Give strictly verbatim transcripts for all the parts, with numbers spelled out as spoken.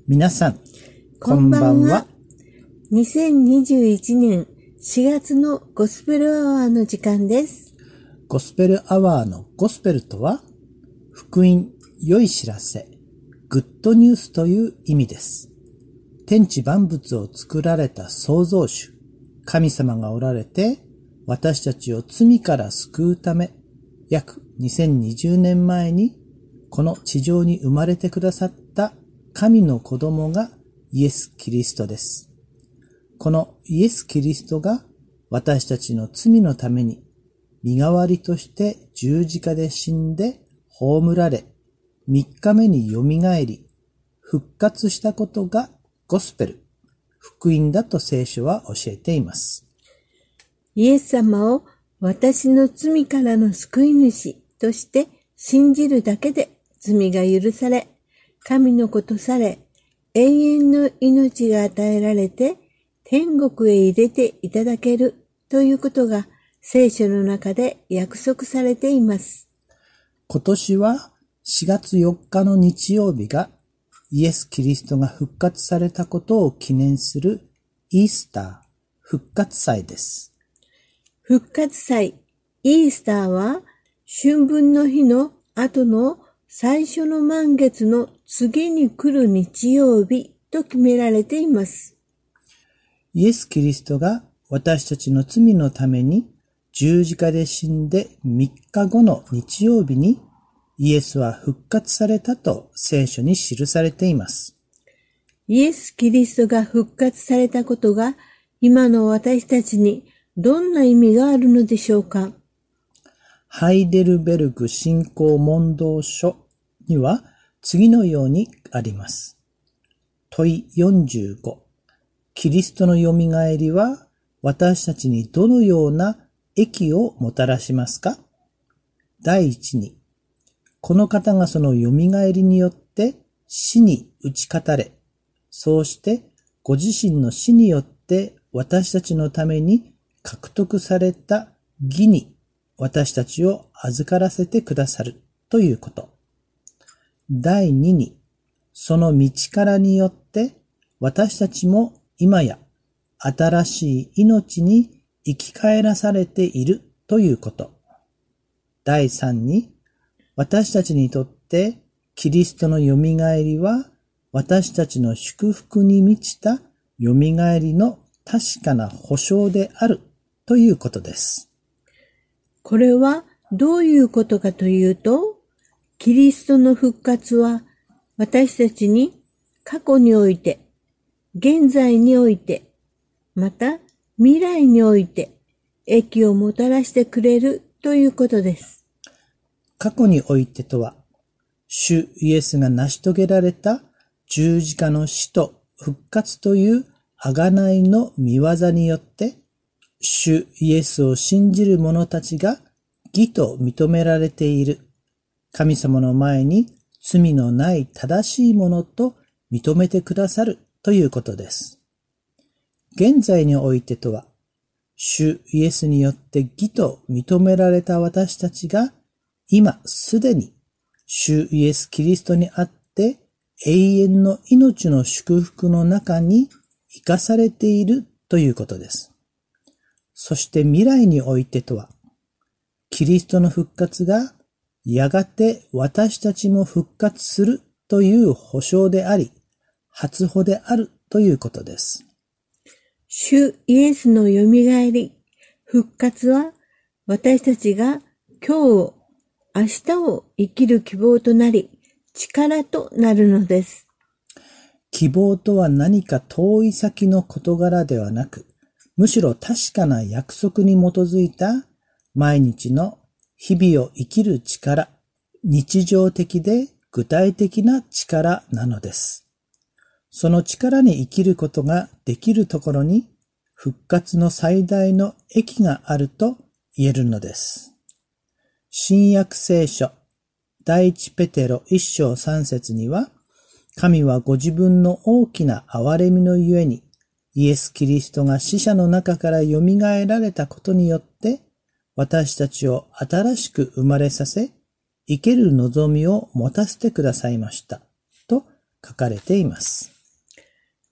皆さん、 こんばんは。にせんにじゅういちねんしがつのゴスペルアワーの時間です。 ゴスペルアワーのゴスペルとは、福音、良い知らせ、グッドニュースという意味です。天地万物を作られた創造主、神様がおられて、私たちを罪から救うため、約にせんにじゅうねんまえに、この地上に生まれてくださった神の子供がイエス・キリストです。このイエス・キリストが私たちの罪のために身代わりとして十字架で死んで葬られ、みっかめによみがえり、復活したことがゴスペル、福音だと聖書は教えています。 イエス様を私の罪からの救い主として信じるだけで罪が許され、神の子とされ、永遠の命が与えられて、天国へ入れていただけるということが聖書の中で約束されています。 今年はしがつよっかの日曜日がイエス・キリストが復活されたことを記念するイースター、復活祭です。 復活祭、イースターは春分の日の後の最初の満月の次に来る日曜日と決められています。 イエス・キリストが私たちの罪のために十字架で死んでみっかごの日曜日にイエスは復活されたと聖書に記されています。 イエス・キリストが復活されたことが今の私たちにどんな意味があるのでしょうか。 ハイデルベルグ信仰問答書には次のようにあります。問いよんじゅうご。キリストのよみがえりは私たちにどのような益をもたらしますか？だいいちに、この方がそのよみがえりによって死に打ち勝たれ、そうしてご自身の死によって私たちのために獲得された義に私たちを預からせてくださるということ。だいにに、その道からによって私たちも今や新しい命に生き返らされているということ。だいさんに、私たちにとってキリストのよみがえりは私たちの祝福に満ちたよみがえりの確かな保証であるということです。 これはどういうことかというと、キリストの復活は私たちに過去において、現在において、また未来において益をもたらしてくれるということです。 過去においてとは、主イエスが成し遂げられた十字架の死と復活という贖いの御業によって、主イエスを信じる者たちが義と認められている。神様の前に罪のない正しいものと認めてくださるということです。現在においてとは、主イエスによって義と認められた私たちが今すでに主イエスキリストにあって永遠の命の祝福の中に生かされているということです。そして未来においてとは、キリストの復活がやがて私たちも復活するという保証であり、初歩であるということです。 主イエスのよみがえり、復活は私たちが今日を、明日を生きる希望となり、力となるのです。 希望とは何か遠い先の事柄ではなく、むしろ確かな約束に基づいた毎日の日々を生きる力、日常的で具体的な力なのです。その力に生きることができるところに復活の最大の益があると言えるのです。新約聖書第一ペテロ一章三節には、神はご自分の大きな憐れみのゆえにイエス・キリストが死者の中からよみがえられたことによって私たちを新しく生まれさせ、生ける望みを持たせてくださいましたと書かれています。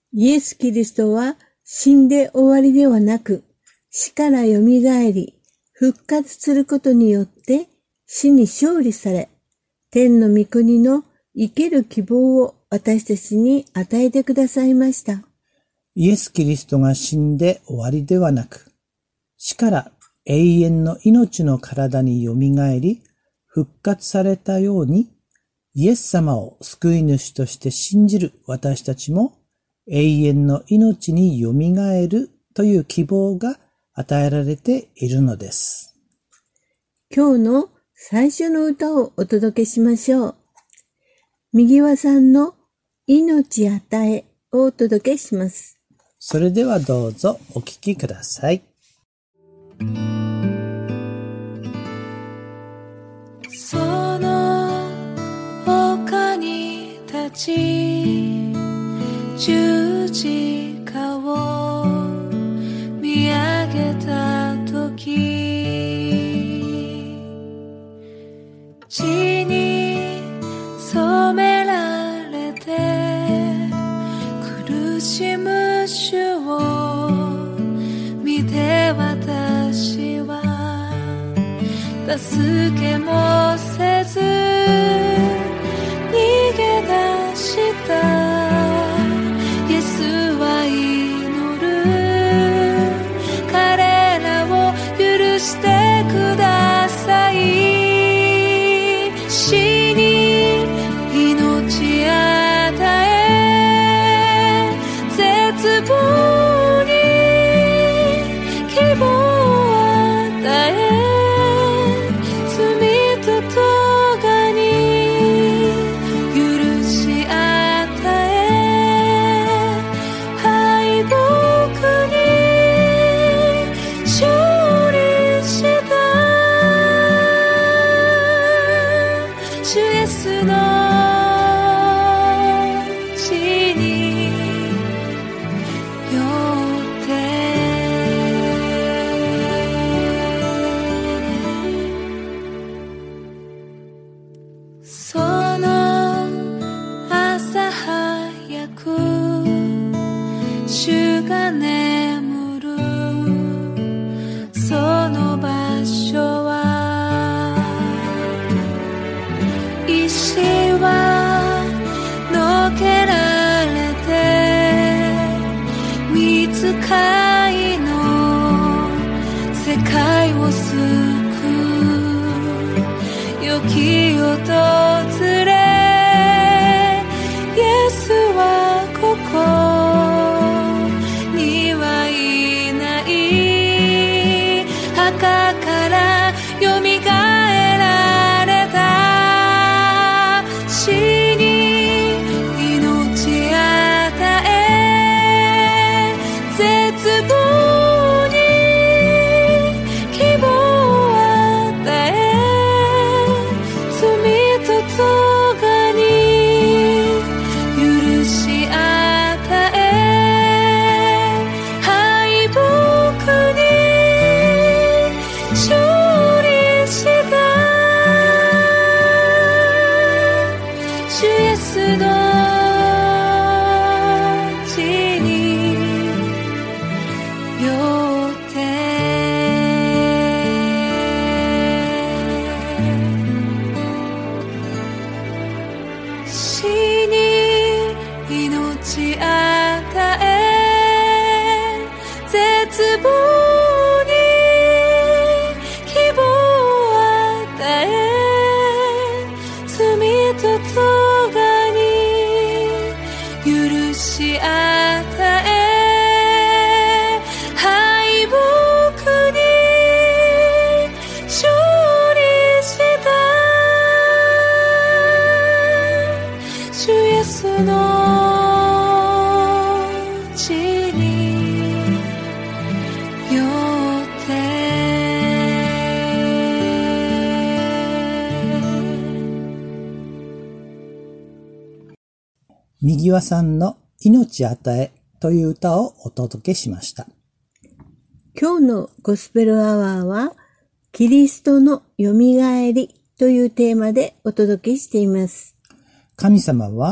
イエス・キリストは死んで終わりではなく、死からよみがえり、復活することによって死に勝利され、天の御国の生ける希望を私たちに与えてくださいました。 イエス・キリストが死んで終わりではなく、死から永遠の命の体によみがえり、復活されたように、イエス様を救い主として信じる私たちも、永遠の命によみがえるという希望が与えられているのです。 今日の最初の歌をお届けしましょう。右輪さんの命与えをお届けします。 それではどうぞお聴きください。 その丘に立ち十字架を見上げたとき、血に染められて苦しむ主を見て、私は助けもせず逃げ出した。イエスは祈る。彼らを許してください。死に命与え、絶望に希望を与え、主が眠るその場所は、石はのけられて、御使いの世界を救う良き訪れ、イエスはここ墓からよみがえられた。死に命与え、絶望に希望を与え、罪と咎に許し与え、敗北に勝利した。主イエスの血によって死に命与え、絶望し与え、敗北に勝利した。主イエスの血によって右輪さんの命与えという歌をお届けしました。 今日のゴスペルアワーは、キリストのよみがえりというテーマでお届けしています。 神様は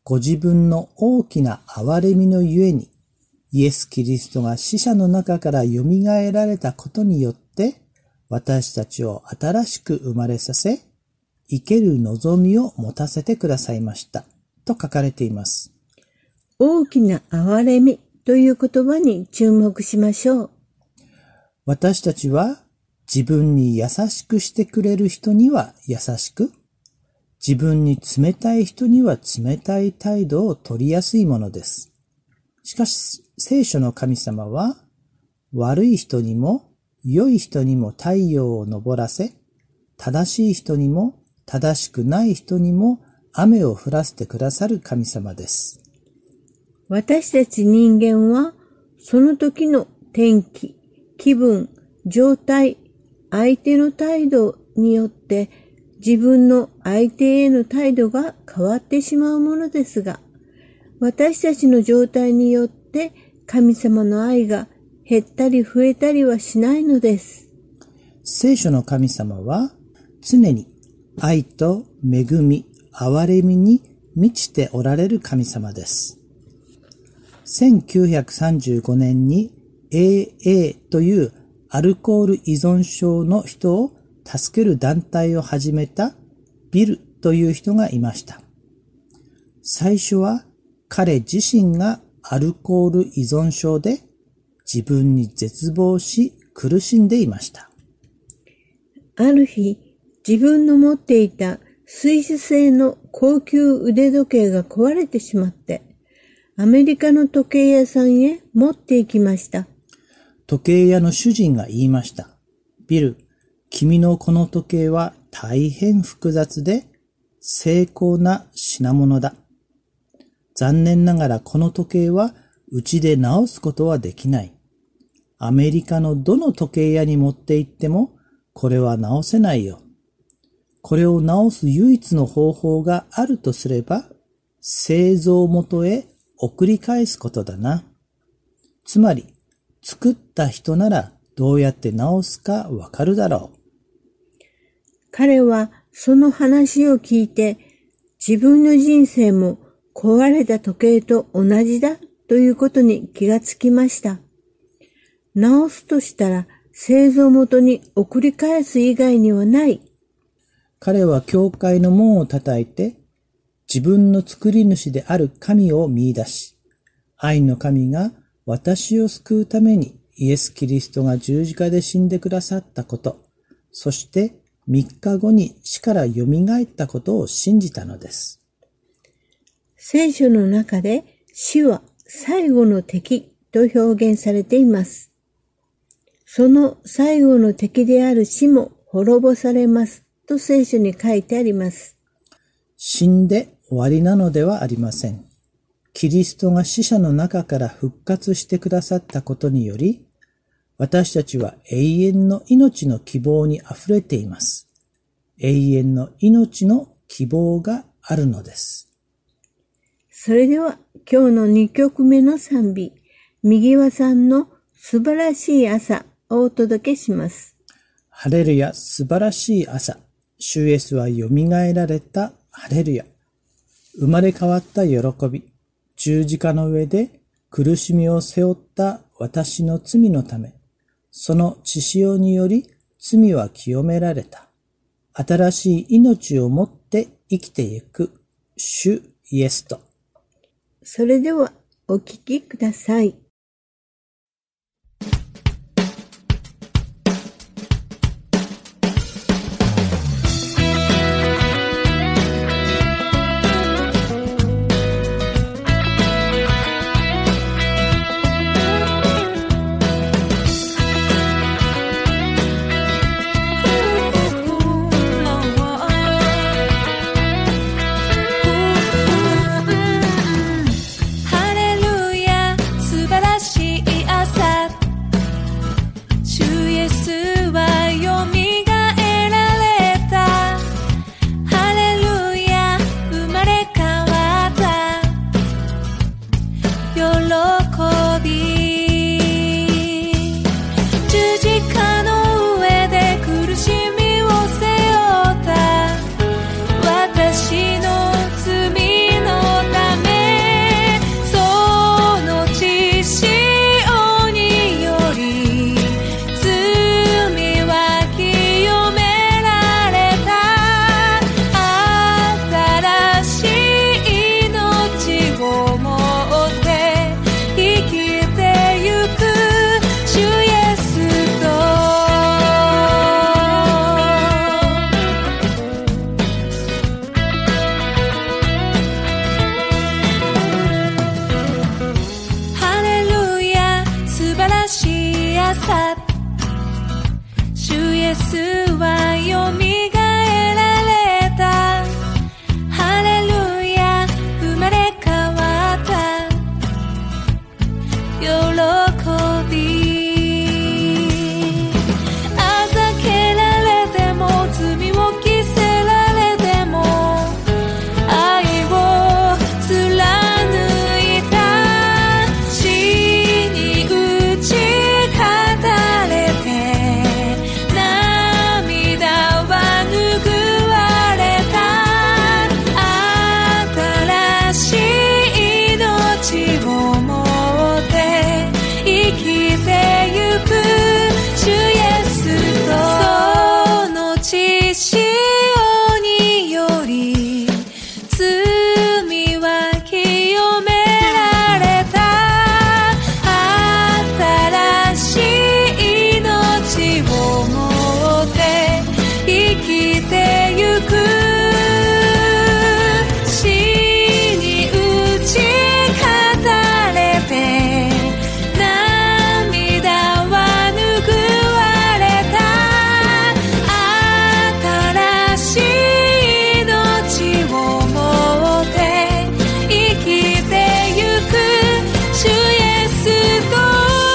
ご自分の大きな憐れみのゆえに、イエス・キリストが死者の中からよみがえられたことによって、私たちを新しく生まれさせ、生ける望みを持たせてくださいました。と書かれています。 大きな憐れみという言葉に注目しましょう。 私たちは自分に優しくしてくれる人には優しく、自分に冷たい人には冷たい態度を取りやすいものです。しかし、聖書の神様は、悪い人にも良い人にも太陽を昇らせ、正しい人にも正しくない人にも雨を降らせてくださる神様です。 私たち人間は、その時の天気、気分、状態、相手の態度によって、自分の相手への態度が変わってしまうものですが、私たちの状態によって神様の愛が減ったり増えたりはしないのです。 聖書の神様は常に愛と恵み、憐れみに満ちておられる神様です。せんきゅうひゃくさんじゅうごねんに エーエー というアルコール依存症の人を助ける団体を始めたビルという人がいました。最初は彼自身がアルコール依存症で自分に絶望し苦しんでいました。 ある日、自分の持っていたスイス製の高級腕時計が壊れてしまって、アメリカの時計屋さんへ持って行きました。 時計屋の主人が言いました。ビル、君のこの時計は大変複雑で精巧な品物だ。残念ながらこの時計はうちで直すことはできない。アメリカのどの時計屋に持って行ってもこれは直せないよ。これを直す唯一の方法があるとすれば製造元へ送り返すことだな。つまり作った人ならどうやって直すかわかるだろう。 彼はその話を聞いて、自分の人生も壊れた時計と同じだということに気がつきました。直すとしたら製造元に送り返す以外にはない。 彼は教会の門を叩いて、自分の作り主である神を見出し、愛の神が私を救うためにイエス・キリストが十字架で死んでくださったこと、そしてみっかごに死からよみがえったことを信じたのです。 聖書の中で死は最後の敵と表現されています。その最後の敵である死も滅ぼされますと聖書に書いてあります。 死んで終わりなのではありません。キリストが死者の中から復活してくださったことにより、私たちは永遠の命の希望にあふれています。永遠の命の希望があるのです。 それでは今日のにきょくめの賛美、右輪さんの素晴らしい朝をお届けします。 ハレルヤ、素晴らしい朝。主イエスはよみがえられた。ハレルヤ。生まれ変わった喜び。十字架の上で苦しみを背負った私の罪のため、その血潮により罪は清められた。新しい命を持って生きていく主イエスと。 それではお聞きください。 ハレルヤ素晴らエスはよみがえられた。ハレルヤ、生まれ変わった。喜びあざけられても罪を着せられても愛を貫いた。死に打ち勝たれて涙は拭われた。新しい命を持って生きてゆく主イエスとその血潮により罪は清められた。新しい命を持って生きてゆく。死に打ち勝たれて涙は拭われた。新しい命を持って生きてゆく主イエスと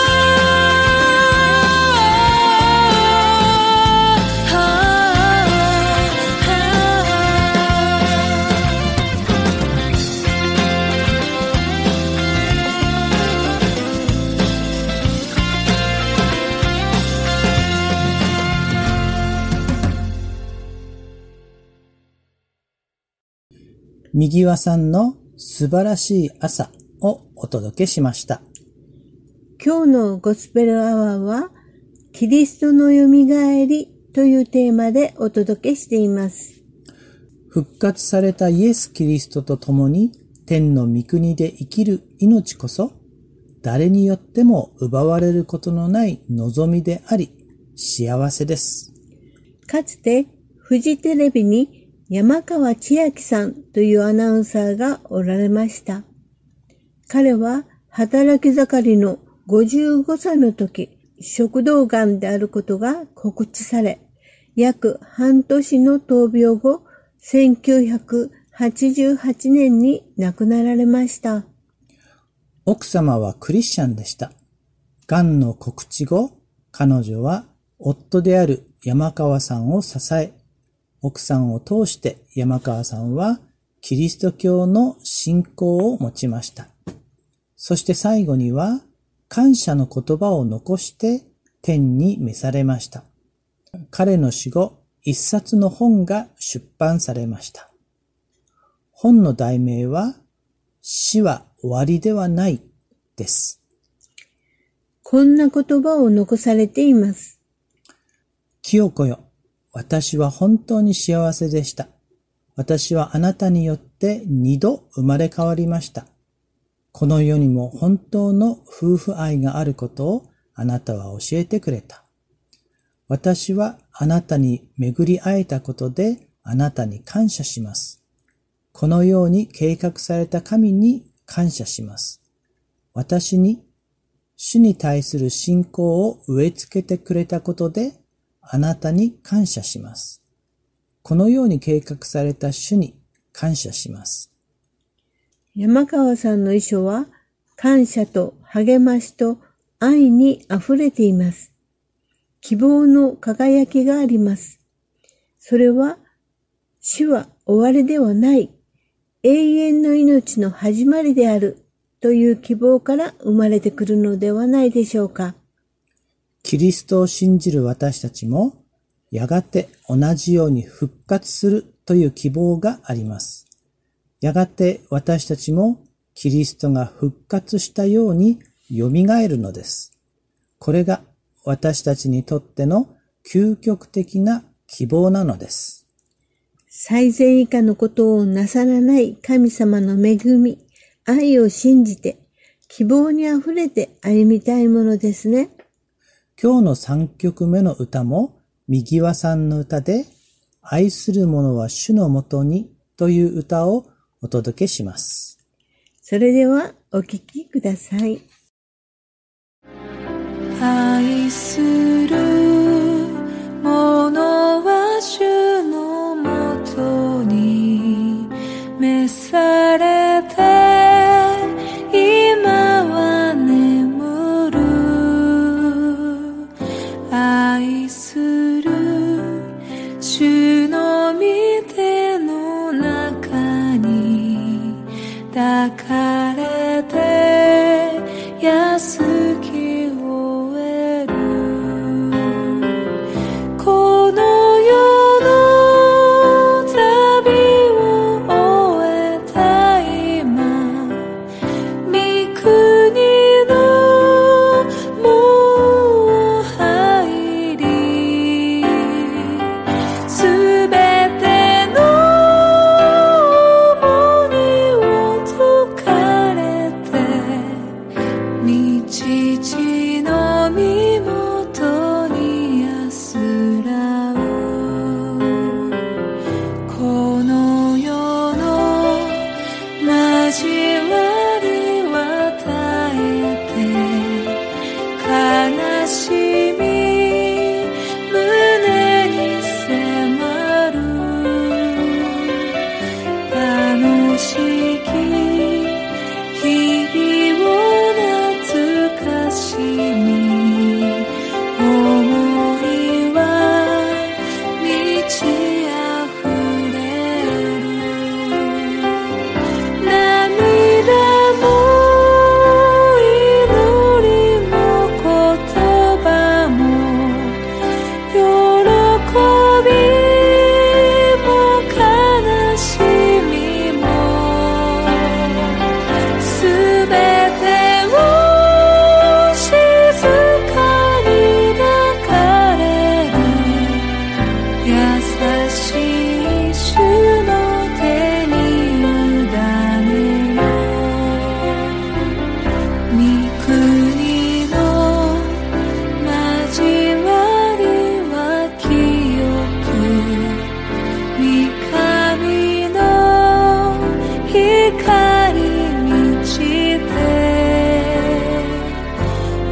右輪さんの素晴らしい朝をお届けしました。 今日のゴスペルアワーは、キリストのよみがえりというテーマでお届けしています。 復活されたイエス・キリストと共に天の御国で生きる命こそ、誰によっても奪われることのない望みであり、幸せです。 かつて、フジテレビに山川千秋さんというアナウンサーがおられました。彼は働き盛りのごじゅうごさいの時、食道がんであることが告知され、約半年の闘病後、せんきゅうひゃくはちじゅうはちねんに亡くなられました。 奥様はクリスチャンでした。がんの告知後、彼女は夫である山川さんを支え、奥さんを通して山川さんはキリスト教の信仰を持ちました。そして最後には感謝の言葉を残して天に召されました。彼の死後、一冊の本が出版されました。本の題名は、死は終わりではないです。 こんな言葉を残されています。 清子よ、私は本当に幸せでした。私はあなたによって二度生まれ変わりました。この世にも本当の夫婦愛があることをあなたは教えてくれた。私はあなたに巡り会えたことであなたに感謝します。このように計画された神に感謝します。私に主に対する信仰を植え付けてくれたことであなたに感謝します。このように計画された主に感謝します。 山川さんの遺書は感謝と励ましと愛に溢れています。希望の輝きがあります。それは死は終わりではない、永遠の命の始まりであるという希望から生まれてくるのではないでしょうか。 キリストを信じる私たちも、やがて同じように復活するという希望があります。やがて私たちもキリストが復活したようによみがえるのです。これが私たちにとっての究極的な希望なのです。 最善以下のことをなさらない神様の恵み、愛を信じて、希望にあふれて歩みたいものですね。 今日のさんきょくめの歌も、右輪さんの歌で、愛する者は主のもとにという歌をお届けします。 それではお聴きください。 愛する者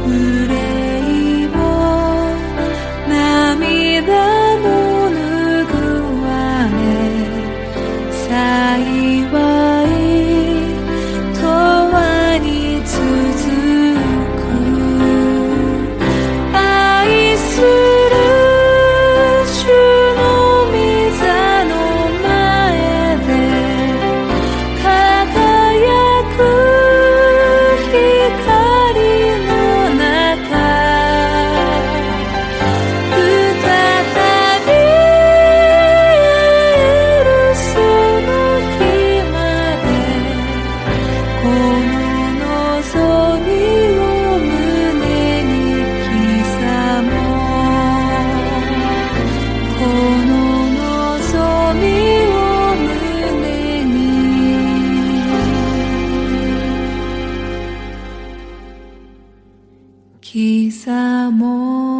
憂いも涙も拭われ、幸い永遠に続く。愛する主の御座の前で輝く光の中、再び会えるその日まで、この望みを胸に刻もう。この望みを胸に刻もう。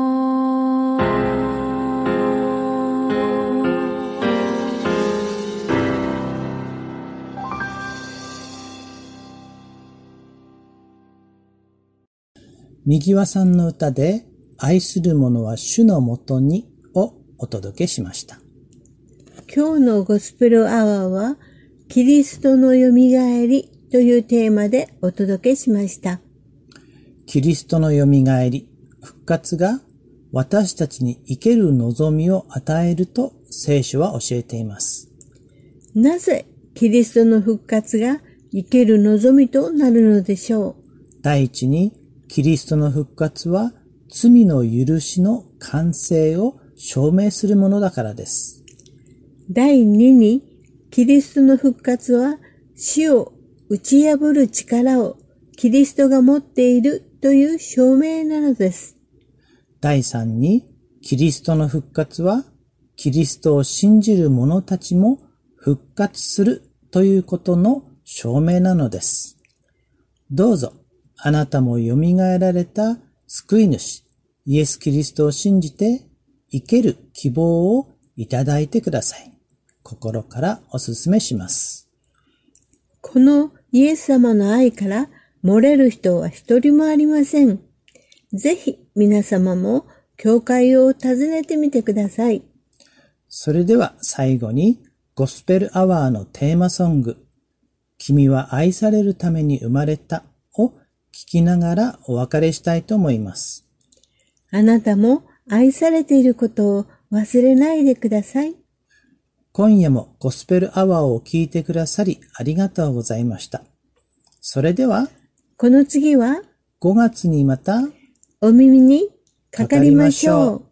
右輪さんの歌で愛する者は主のもとにをお届けしました。 今日のゴスペルアワーは、キリストのよみがえりというテーマでお届けしました。 キリストのよみがえり、復活が私たちに生ける望みを与えると聖書は教えています。 なぜキリストの復活が生ける望みとなるのでしょう。 第一に、キリストの復活は罪の許しの完成を証明するものだからです。 第二に、キリストの復活は死を打ち破る力をキリストが持っているという証明なのです。 第三に、キリストの復活はキリストを信じる者たちも復活するということの証明なのです。どうぞ、あなたもよみがえられた救い主、イエス・キリストを信じて生ける希望をいただいてください。心からお勧めします。 このイエス様の愛から漏れる人は一人もありません。ぜひ皆様も教会を訪ねてみてください。 それでは最後にゴスペルアワーのテーマソング、君は愛されるために生まれたを聞きながらお別れしたいと思います。 あなたも愛されていることを忘れないでください。 今夜もゴスペルアワーを聞いてくださりありがとうございました。それでは、 この次はごがつにまたお耳にかかりましょう。